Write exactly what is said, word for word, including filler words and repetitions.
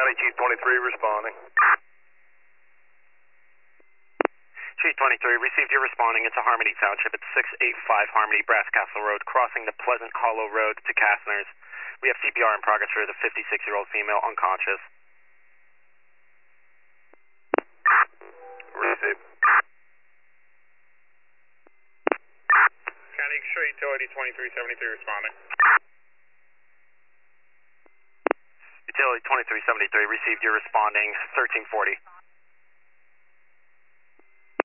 County, Chief twenty-three responding. Chief twenty-three, received your responding. It's a Harmony Township. It's six eighty-five Harmony, Brass Castle Road, crossing the Pleasant Hollow Road to Kastner's. We have C P R in progress for the fifty-six-year-old female, unconscious. Received. County Extra Utility twenty-three seventy-three responding. Utility twenty-three seventy-three, received your responding. thirteen forty.